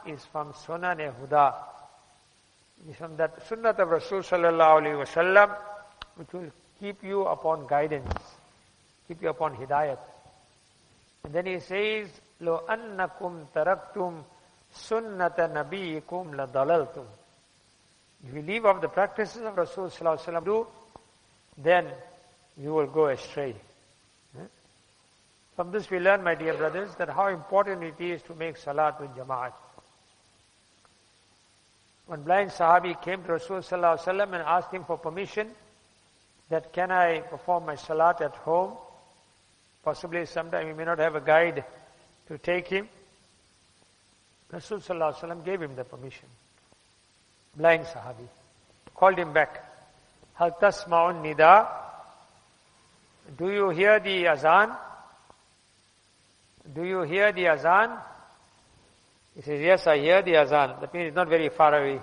is from Sunan-e-Huda. It's from that Sunnat of Rasul sallallahu alayhi wa sallam, which will keep you upon guidance, keep you upon hidayat. And then he says, لو أنكم تركتم سنة نبيكم لضللتم. If you leave off the practices of Rasul sallallahu alaihi wasallam, then you will go astray. From this we learn, my dear brothers, that how important it is to make salat with jama'at. One blind Sahabi came to Rasul sallallahu alaihi wasallam and asked him for permission that can I perform my salat at home? Possibly sometime he may not have a guide to take him. Rasul sallallahu alaihi wasallam gave him the permission. Blind Sahabi. Called him back. Hal tasma'un nida? Do you hear the azan? Do you hear the azan? He says, yes, I hear the azan. That means it's not very far away.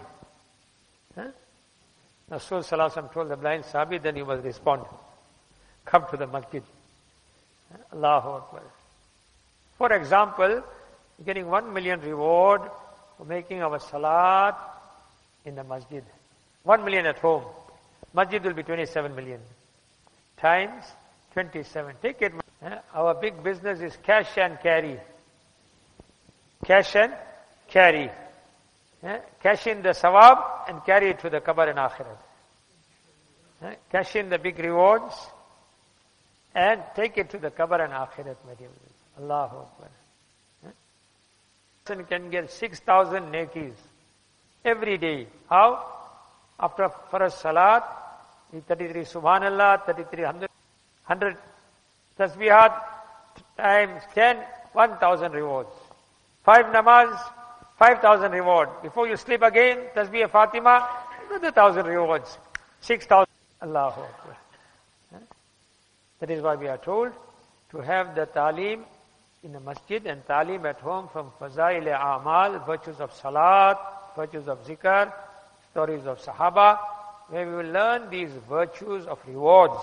Rasul sallallahu alaihi wasallam told the blind Sahabi, then you must respond. Come to the masjid. Allahu Akbar. For example, getting 1 million reward for making our salat in the masjid. 1 million at home. Masjid will be 27 million. Times 27. Take it. Our big business is cash and carry. Cash and carry. Cash in the sawab and carry it to the qabr and akhirat. Cash in the big rewards and take it to the qabr and akhirat, my dear. Allahu Akbar. Person can get 6,000 nekis every day. How? After first salat, 33 subhanallah, 33 100 tasbihat times 10, 1,000 rewards. 5 namaz, 5,000 reward. Before you sleep again, tasbih Fatima, another 1,000 rewards. 6,000. Allahu Akbar. That is why we are told to have the ta'lim in the masjid and ta'lim at home from Fazail A'mal, virtues of salat, virtues of zikr, stories of Sahaba, where we will learn these virtues of rewards.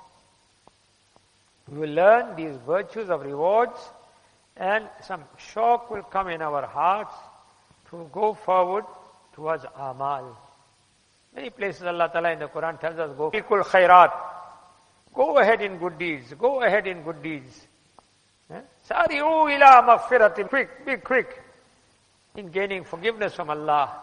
We will learn these virtues of rewards and some shock will come in our hearts to go forward towards Amal. Many places Allah Ta'ala in the Quran tells us, go Fikul Khairat. Go ahead in good deeds. Go ahead in good deeds. Sari'u ila maghfiratin. Quick, be quick in gaining forgiveness from Allah.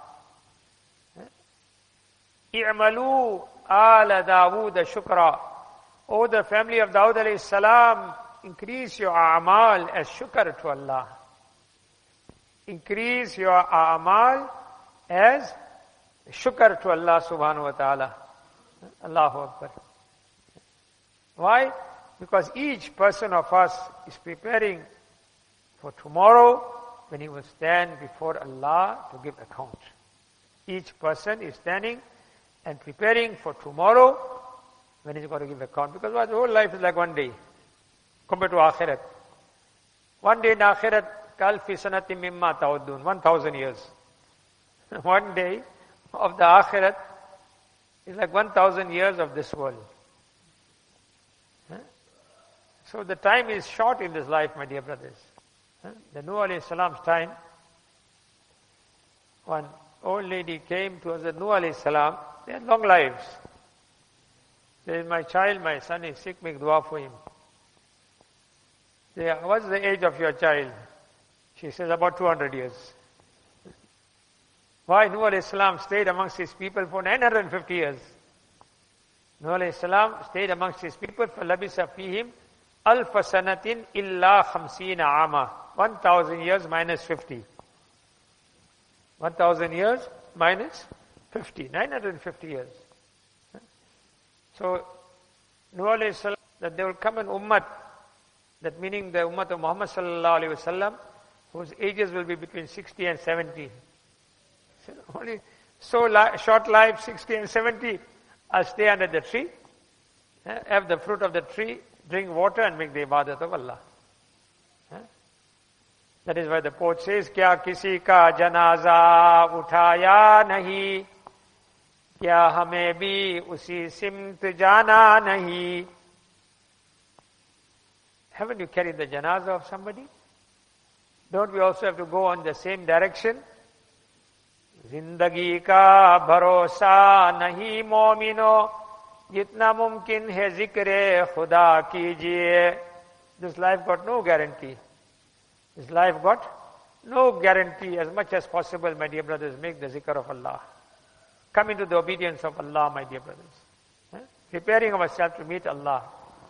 I'malu ala Dawood shukra. O the family of Dawood alayhi salam, increase your a'mal as shukr to Allah. Increase your a'mal as shukr to Allah subhanahu wa ta'ala. Allahu Akbar. Why? Because each person of us is preparing for tomorrow when he will stand before Allah to give account. Each person is standing and preparing for tomorrow when he's going to give account. Because the whole life is like one day compared to Akhirat. One day in Akhirat, kalfi sanati mimma ta'udun, 1,000 years. One day of the Akhirat is like 1,000 years of this world. So the time is short in this life, my dear brothers. The Nuh alayhi salam's time, one old lady came to Hazrat Nuh alayhi salam. They had long lives. Says, my child, my son is sick, make dua for him. Say, what's the age of your child? She says, about 200 years. Why? Nuh alayhi salam stayed amongst his people for 950 years. Nuh alayhi salam stayed amongst his people for labisa fihim alfa sanatin illa khamsina ama. 1,000 years minus 50. 1,000 years minus 50. 950 years. So, Nuh alayhi salam, that there will come an ummat, that meaning the ummat of Muhammad sallallahu alayhi wa sallam, whose ages will be between 60 and 70. So only short life, 60 and 70. I'll stay under the tree, have the fruit of the tree, drink water and make the ibadat of Allah. That is why the poet says, Kya kisi ka janaza uthaya nahi, kya hame bhi usi simt jana nahi. Haven't you carried the janaza of somebody? Don't we also have to go on the same direction? जिंदगी का भरोसा नहीं मोमिनो, जितना मुमकिन है जिक्र खुदा कीजिए. This life got no guarantee. This life got no guarantee. As much as possible, my dear brothers, make the zikr of Allah. Come into the obedience of Allah, my dear brothers. Preparing ourselves to meet Allah.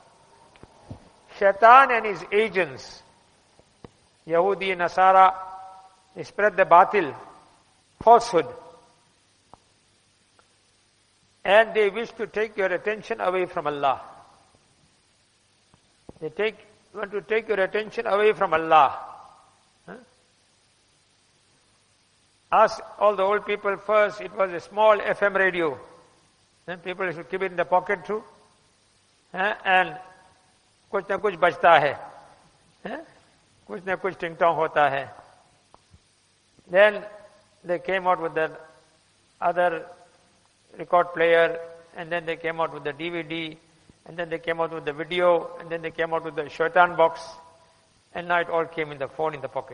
Shaitan and his agents, Yahudi, Nasara, they spread the batil, falsehood. And they wish to take your attention away from Allah. They want to take your attention away from Allah. Ask all the old people first, it was a small FM radio. Then people should keep it in the pocket too. And कुछ न कुछ बजता है, कुछ न कुछ टिंगटोंग होता है. Then they came out with the other record player, and then they came out with the DVD, and then they came out with the video, and then they came out with the shaitan box, and now it all came in the phone in the pocket.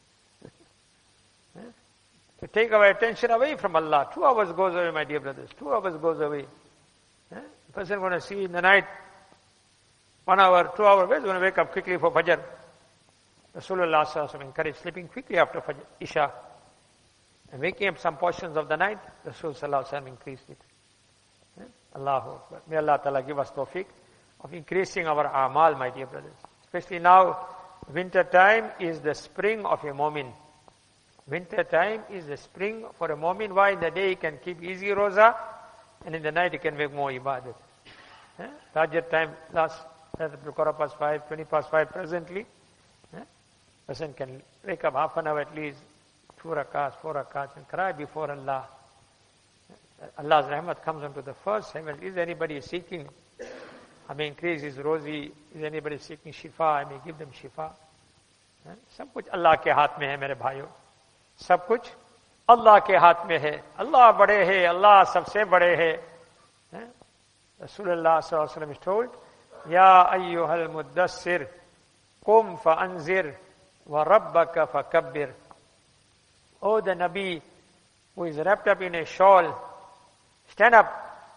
To take our attention away from Allah. 2 hours goes away, my dear brothers. 2 hours goes away. The person going to see in the night, 1 hour, 2 hours, where is going to wake up quickly for Fajr? Rasulullah sallallahu alaihi wasallam encouraged sleeping quickly after Fajr, Isha. And waking up some portions of the night, Rasul sallallahu alaihi wasallam increased it. Allahu Akbar. May Allah Ta'ala give us tawfiq of increasing our amal, my dear brothers. Especially now, winter time is the spring of a mu'min. Winter time is the spring for a mu'min. Why? In the day he can keep easy roza, and in the night he can make more ibadat. Fajr time, last, past 5, 20 past 5 presently. Person can wake up half an hour at least, 2 rakats, 4 rakats, and cry before Allah. Allah's rahmat comes onto the first heaven. Is anybody seeking? I may increase his rozi. Is anybody seeking shifa? I may give them shifa. सब कुछ अल्लाह के हाथ में है मेरे भाइयों. सब कुछ अल्लाह के हाथ में है. अल्लाह बड़े है, अल्लाह सबसे बड़े है. Rasulullah sallallahu alaihi wasallam is told, Ya ayyuhal muddassir, qum fa anzir, wa rabbaka fa kabbir. Oh, the Nabi who is wrapped up in a shawl, stand up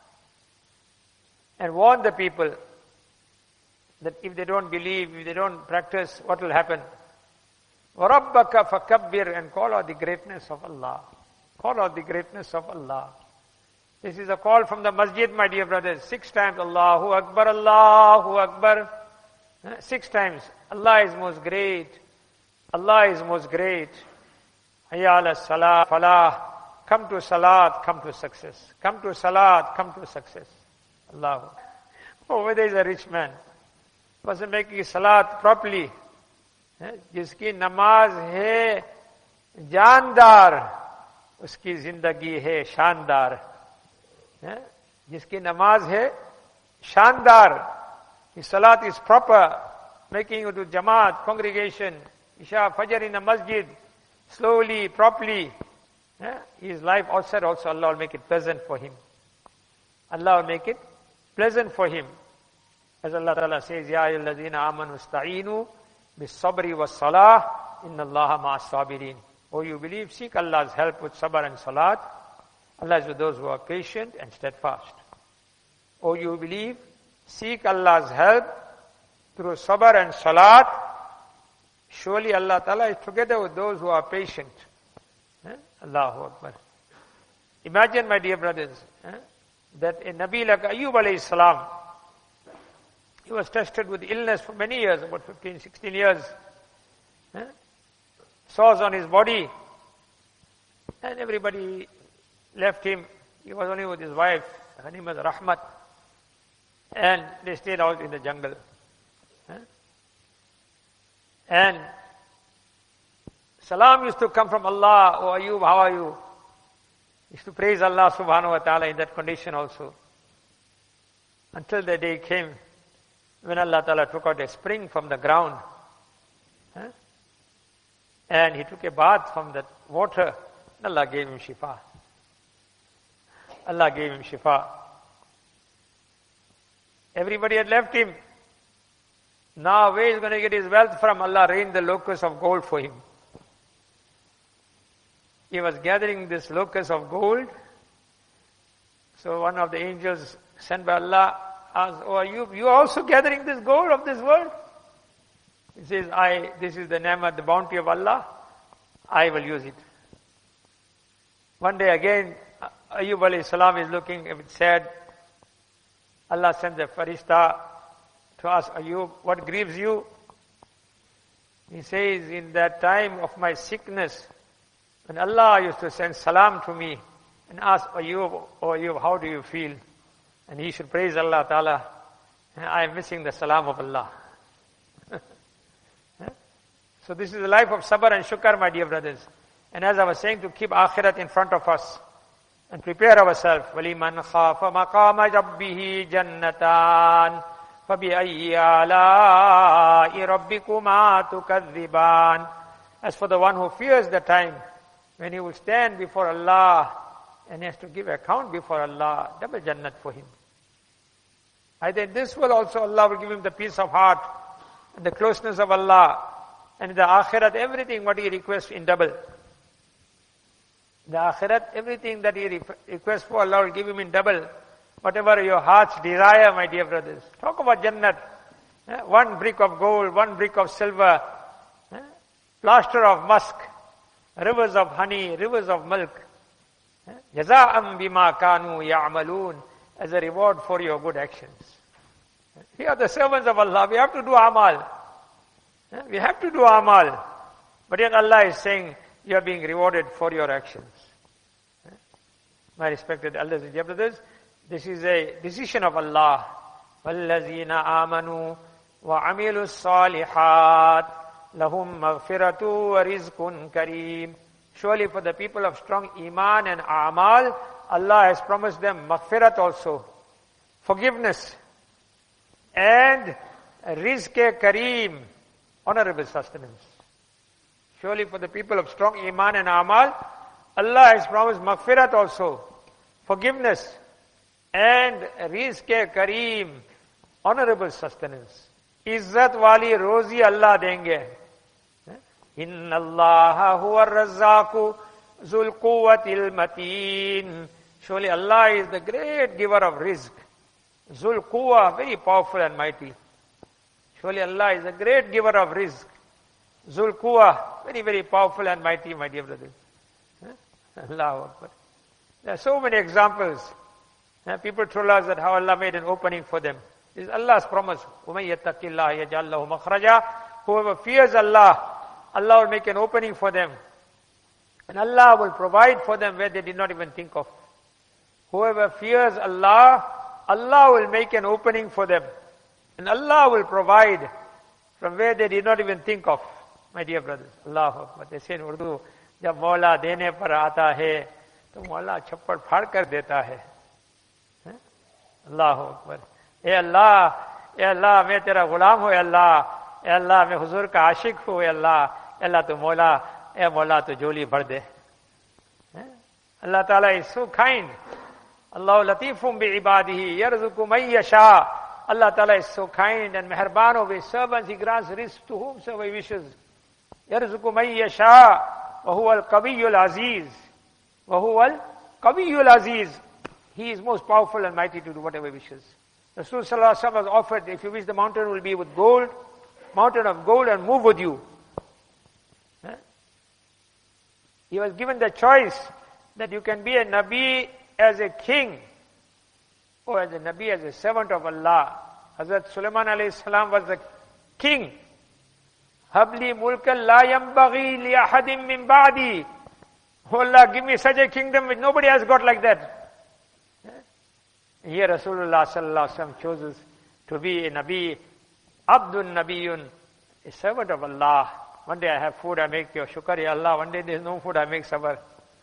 and warn the people that if they don't believe, if they don't practice, what will happen? وَرَبَّكَ فَكَبِّرْ, and call out the greatness of Allah. Call out the greatness of Allah. This is a call from the masjid, my dear brothers. 6 times, Allahu Akbar, Allahu Akbar. 6 times. Allah is most great. Allah is most great. Hayya ala salah, falah. Come to salat, come to success. Come to salat, come to success. Allah. Oh, whether is a rich man, wasn't making salat properly. जिसकी नमाज है जानदार, उसकी जिंदगी है शानदार. जिसकी नमाज है शानदार, his salat is proper, making it to Jamaat, congregation, Isha, Fajr in the masjid, slowly, properly. His life outside also, Allah will make it pleasant for him. Allah will make it pleasant for him. As Allah Ta'ala says, Ya ayyuhallazina amanu ista'inu bis-sabri was-salah, inna Allaha ma'as-sabirin. Oh, you believe, seek Allah's help with sabr and salat. Allah is with those who are patient and steadfast. Oh, you believe, seek Allah's help through sabr and salat. Surely Allah Ta'ala is together with those who are patient. Allahu Akbar. Imagine, my dear brothers, that a Nabi like Ayyub alayhi salam, he was tested with illness for many years, about 15, 16 years. Sores on his body. And everybody left him. He was only with his wife. Her name was Rahmat. And they stayed out in the jungle. And salam used to come from Allah. Oh Ayyub, how are you? He used to praise Allah subhanahu wa ta'ala in that condition also. Until the day came when Allah Ta'ala took out a spring from the ground. And he took a bath from that water. And Allah gave him shifa. Allah gave him shifa. Everybody had left him. Now where is he going to get his wealth from? Allah rained the locusts of gold for him. he was gathering this locus of gold. So one of the angels sent by Allah asked, "Oh, are you also gathering this gold of this world?" He says, this is the ni'mat, the bounty of Allah. I will use it. One day again, Ayyub alayhi salam is looking a bit sad. Allah sent the farishta to ask Ayyub, what grieves you? He says, in that time of my sickness, when Allah used to send salam to me and ask Ayyub, "Oh Ayyub, how do you feel?" And he should praise Allah Ta'ala. I am missing the salam of Allah. So this is the life of sabr and shukr, my dear brothers. And as I was saying, to keep akhirat in front of us and prepare ourselves. وَلِمَنْ خَافَ مَقَامَ رَبِّهِ جَنَّتَانِ فَبِأَيِّ آلَاءِ رَبِّكُمَا تُكَذِّبَانِ. As for the one who fears the time when he will stand before Allah and he has to give account before Allah, double jannat for him. Either in this world also Allah will give him the peace of heart and the closeness of Allah, and in the akhirat everything what he requests in double. In the akhirat everything that he requests for, Allah will give him in double. Whatever your heart's desire, my dear brothers. Talk about jannat. One brick of gold, one brick of silver, plaster of musk, rivers of honey, rivers of milk. Jaza'am bima kanu ya'malun, as a reward for your good actions. We are the servants of Allah. We have to do amal. We have to do amal. But yet Allah is saying, you are being rewarded for your actions. My respected elders and dear brothers, this is a decision of Allah. وَالَّذِينَ آمَنُوا وَعَمِلُوا الصَّالِحَاتِ لَهُمْ مَغْفِرَةُ وَرِزْقٌ كَرِيمٌ. Surely for the people of strong iman and amal, Allah has promised them maghfirat also, forgiveness, and rizq kareem, honorable sustenance. Surely for the people of strong iman and amal, Allah has promised maghfirat also, forgiveness, and rizq kareem, honorable sustenance. Izzat wali rozi Allah denge. Inna Allah huwa ar-razzaqu zul quwwatil mateen. Surely Allah is the great giver of rizq. Zul quwwa, very powerful and mighty. Surely Allah is the great giver of rizq. Zul quwwa, very, very powerful and mighty, my dear brothers. Allahu Akbar. There are so many examples. People told us that how Allah made an opening for them. This is Allah's promise. وَمَن يَتَّقِ اللَّهَ يَجْعَل لَهُ مَخْرَجًا. Whoever fears Allah, Allah will make an opening for them. And Allah will provide for them where they did not even think of. Whoever fears Allah, Allah will make an opening for them. And Allah will provide from where they did not even think of. My dear brothers, Allahu Akbar. They say in Urdu, जब मौला देने पर आता है, तो मौला छप्पड़ फाड़ कर देता है. Allahu Akbar. ए अल्लाह मैं तेरा गुलाम हूँ ए अल्लाह मैं हुजूर का आशिक हूँ ए अल्लाह तो मौला तो झोली भर दे. Allah Ta'ala is so kind. Allah latifum bi ibadihi yarzuqu man yasha. Allah Ta'ala is so kind and meherban of his servants. He grants rizq to whomsoever he wishes. Yarzuqu man yasha wa huwa al-qawiyyul aziz. Wa huwa al-qawiyyul aziz. He is most powerful and mighty to do whatever he wishes. Rasul Sallallahu Alaihi Wasallam was offered, if you wish the mountain will be with gold, mountain of gold and move with you. He was given the choice that you can be a Nabi as a king or as a Nabi as a servant of Allah. Hazrat Sulaiman alayhi salam was the king. Habli mulkan la yambaghi li ahadim min ba'di. Oh Allah, give me such a kingdom which nobody has got like that. Here Rasulullah sallallahu alaihi wasallam chooses to be a Nabi, Abdun Nabiyun, a servant of Allah. One day I have food, I make your shukr, ya Allah. One day there is no food, I make sabr.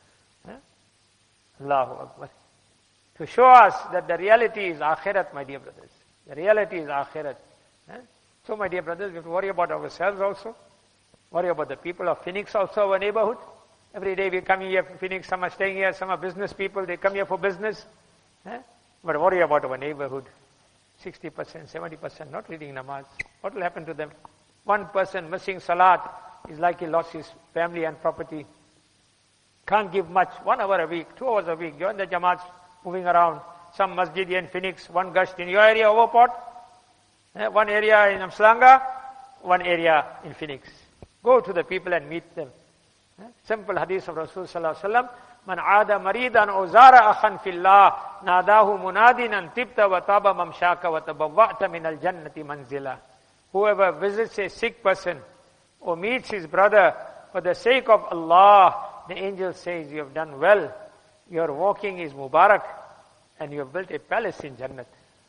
Allahu Akbar. To show us that the reality is akhirat, my dear brothers. The reality is akhirat. So my dear brothers, we have to worry about ourselves also. Worry about the people of Phoenix also, our neighborhood. Every day we come here from Phoenix, some are staying here, some are business people, they come here for business. But worry about our neighborhood. 60%, 70% not reading namaz. What will happen to them? One person missing salat is like he lost his family and property. Can't give much, 1 hour a week, 2 hours a week. Join the Jamaats moving around. Some masjid in Phoenix, one gasht in your area, Overport. One area in Amslanga, one area in Phoenix. Go to the people and meet them. Simple hadith of Rasul sallallahu alaihi wasallam. Man aada maridan aw zara akhan fillah nadahu munadin an tibta wa taba mamshaka wa tabawwa'ta min al-jannati manzila. Whoever visits a sick person or meets his brother for the sake of Allah, the angel says, you have done well. Your walking is Mubarak and you have built a palace in Jannat.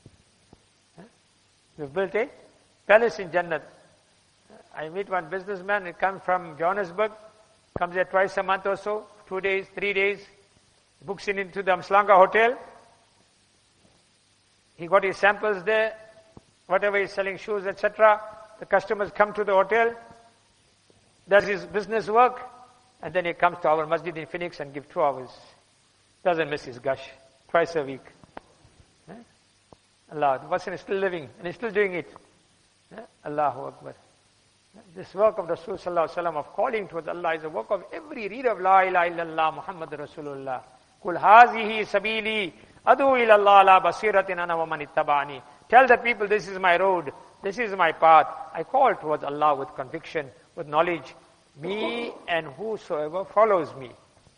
You have built a palace in Jannat. I meet one businessman, he comes from Johannesburg, comes here twice a month or so, 2 days, 3 days, books in into the Amslanga hotel. He got his samples there, whatever he's selling, shoes, etc. The customers come to the hotel, does his business work, and then he comes to our masjid in Phoenix and gives 2 hours. Doesn't miss his gush, twice a week. Allah, the person is still living and he's still doing it. Allahu Akbar. This work of Rasul sallallahu alaihi wasallam of calling towards Allah is a work of every reader of La ilaha illallah Muhammad Rasulullah. Kul hazihi sabili adu ilallah la basiratin ana wa man ittaba'ani. Tell the people, this is my road, this is my path. I call towards Allah with conviction, with knowledge. Me and whosoever follows me.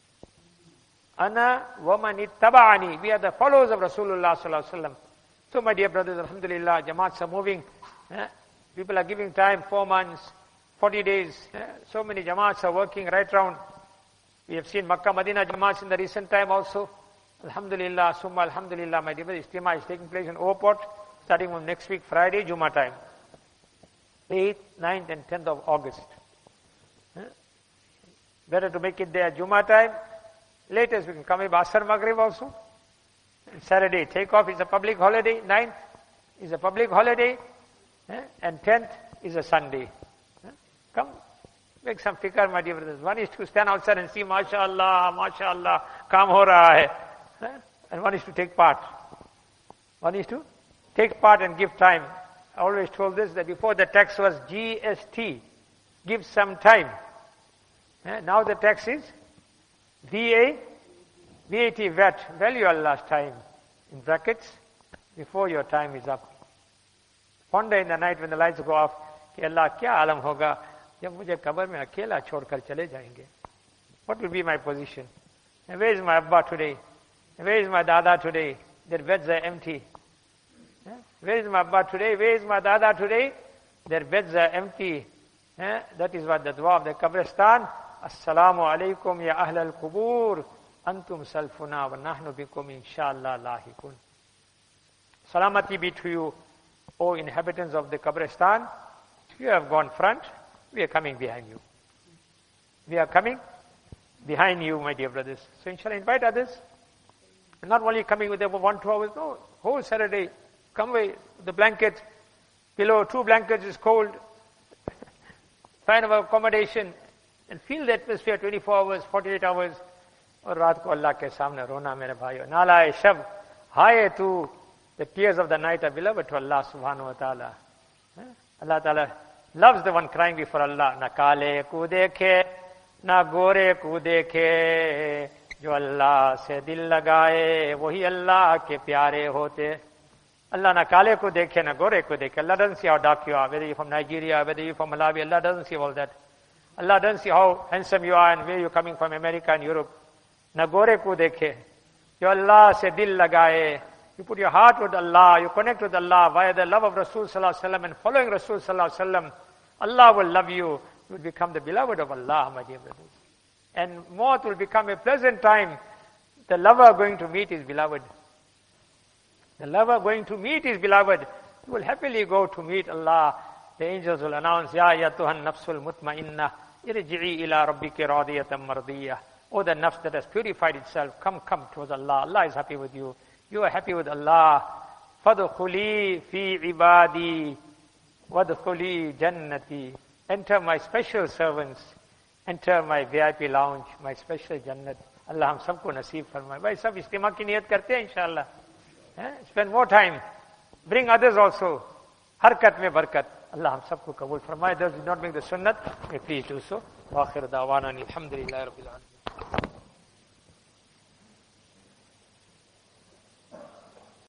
Ana wa man ittaba'ani. We are the followers of Rasulullah sallallahu alaihi wasallam. So my dear brothers, alhamdulillah, Jamaats are moving. People are giving time, 4 months, 40 days. So many Jamaats are working right round. We have seen Makkah, Madinah Jamaats in the recent time also. Alhamdulillah, summa alhamdulillah, my dear brothers, Ijtima is taking place in Overport, starting from next week, Friday, Jummah time. 8th, 9th and 10th of August. Better to make it there Jummah time. Latest we can come in Asr Maghrib also. And Saturday, take off is a public holiday. 9th is a public holiday. And 10th is a Sunday. Come, make some fikr, my dear brothers. One is to stand outside and see, MashaAllah, MashaAllah, kaam ho raha hai. And one is to take part. One is to take part and give time. I always told this, that before the tax was GST, give some time. Now the tax is VAT, VAT, value Allah's time. In brackets, before your time is up. Ponder in the night when the lights go off, कि अल्लाह क्या आलम होगा जब मुझे कब्र में अकेला छोड़कर चले जाएंगे. What will be my position? And where is my Abba today? And where is my Dada today? Their beds are empty. Where is my Abba today? Where is my Dada today? Their beds are empty. That is what the dua of the Qabristan. Assalamu alaikum ya ahl al-qubur. Antum salfuna wa nahnu bikum inshallah lahikun. Salamati be to you, O inhabitants of the Qabristan. You have gone front, we are coming behind you. We are coming behind you, my dear brothers. So inshallah, invite others. Not only coming with over 1-2 hours, no, whole Saturday, come away, the blanket, below 2 blankets is cold, find our accommodation, and feel the atmosphere 24 hours, 48 hours, और रात को अल्लाह के सामने रोना मेरे भाइयों. नालाए शब, हाय तू. The tears of the night are beloved to Allah subhanahu wa ta'ala. Allah ta'ala loves the one crying before Allah. Na kaale ko dekhe, na gore ko dekhe, jo Allah se dil lagaye, wahi Allah ke pyare hote. Allah na kaale ko dekhe, na gore ko dekhe. Allah doesn't see how dark you are, whether you're from Nigeria, whether you're from Malawi. Allah doesn't see all that. Allah doesn't see how handsome you are and where you're coming from, America and Europe. Na gore ko dekhe, jo Allah se dil lagaye. You put your heart with Allah, you connect with Allah via the love of Rasul sallallahu alaihi wasallam and following Rasul sallallahu alaihi wasallam. Allah will love you. You will become the beloved of Allah, my dear brothers. And Maut will become a pleasant time. The lover going to meet his beloved. The lover going to meet his beloved. He will happily go to meet Allah. The angels will announce, Ya yatuhan nafsul mutma'inna, irji'i ila rabbiki radiyatan mardiyah. Oh, the nafs that has purified itself, come towards Allah. Allah is happy with you. You are happy with Allah. Fadkhuli fi ibadi wadkhuli jannati. Enter my special servants. Enter my VIP lounge, my special jannat. Allah hum sabko naseeb farmaye. Bhai sab istima ki niyat karte hain inshallah. Spend more time. Bring others also. Harkat mein barkat. Allah hum sabko kabul farmaye. Those who do not make the sunnat, may please do so. Wa akhir da'wana alhamdulillahi rabbil alamin.